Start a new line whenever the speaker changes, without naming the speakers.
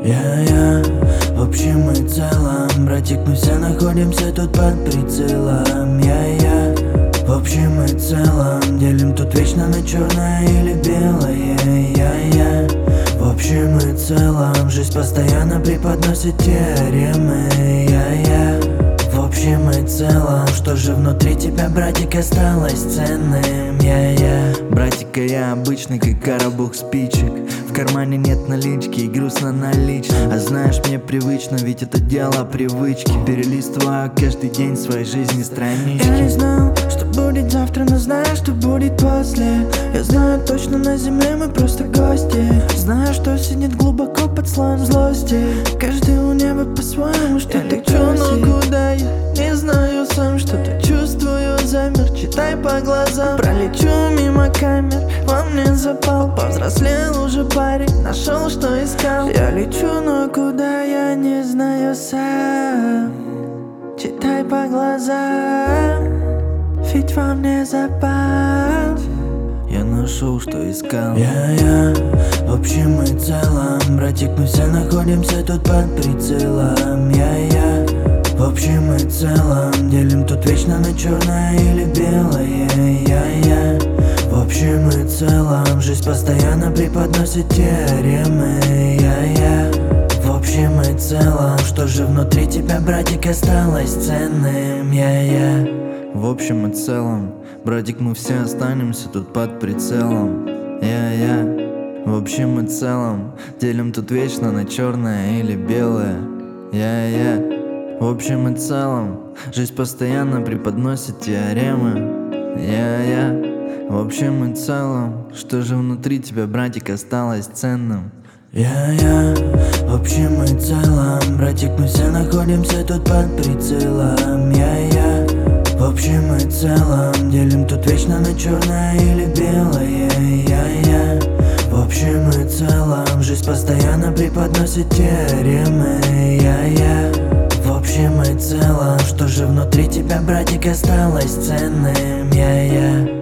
Я в общем и целом, братик, мы все находимся тут под прицелом. Я в общем и целом, делим тут вечно на черное или белое. Я в общем и целом, жизнь постоянно преподносит теоремы. Я в общем и целом, что же внутри тебя, братик, осталось ценным? Я
Братика, я обычный, как коробок спичек. В кармане нет налички и грустно налично. А знаешь, мне привычно, ведь это дело привычки. Перелистываю каждый день своей жизни странички.
Я не знал, что будет завтра, но знаю, что будет после. Я знаю точно, на земле мы просто гости. Знаю, что сидит глубоко под слоем злости. Каждый у неба по-своему что-то просит. Но куда я не знаю сам, что-то чувствую, замер, читай по глазам. Пролечу мимо камер, во мне запал. Повзрослел уже парень, нашел, что искал. Я лечу, но куда я не знаю сам. Читай по глазам, ведь во мне запал.
Я нашел, что искал.
Я в общем и целом, братик, мы все находимся тут под прицелом. Я в общем и целом, делим тут вечно на черное или белое. Я в общем и целом, жизнь постоянно преподносит теоремы. Я в общем и целом, что же внутри тебя, братик, осталось ценным? Я
В общем и целом, братик, мы все останемся тут под прицелом. Я в общем и целом, делим тут вечно на черное или белое. Я в общем и целом, жизнь постоянно преподносит теоремы. Я в общем и целом, что же внутри тебя, братик, осталось ценным?
Я в общем и целом, братик, мы все находимся тут под прицелом. Я в общем и целом, делим тут вечно на черное или белое. Я в общем и целом, жизнь постоянно преподносит теоремы. Я в общем и целом, что же внутри тебя, братик, осталось ценным? Я